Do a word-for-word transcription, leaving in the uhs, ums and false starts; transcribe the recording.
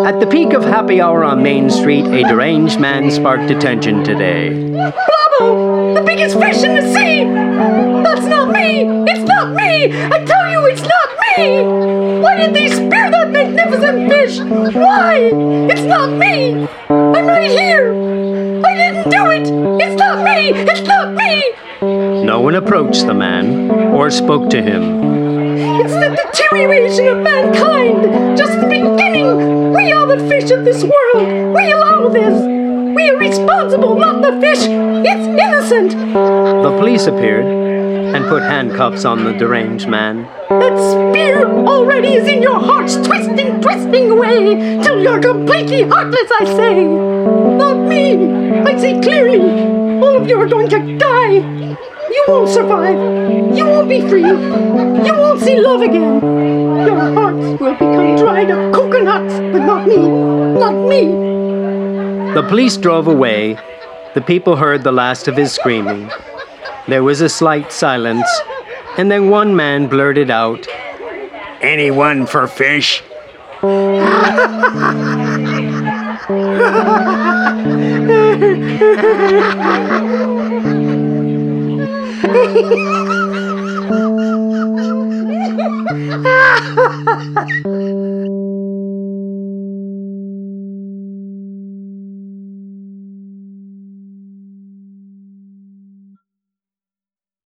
At the peak of happy hour on Main Street, a deranged man sparked attention today. Blobbo! The biggest fish in the sea! That's not me! It's not me! I tell you it's not me! Why did they spear that magnificent fish? Why? It's not me! I'm right here! I didn't do it! It's not me! It's not me! No one approached the man or spoke to him. It's the deterioration of mankind! Just the beginning! We are the fish of this world! We allow this! We are responsible, not the fish! It's innocent! The police appeared and put handcuffs on the deranged man. That spear already is in your hearts, twisting, twisting away, till you're completely heartless, I say! Not me! I see clearly! All of you are going to die! You won't survive! You won't be free! You won't see love again! Your hearts will become dried up coconuts, but not me! Not me! The police drove away. The people heard the last of his screaming. There was a slight silence, and then one man blurted out, "Anyone for fish?" Hehehehe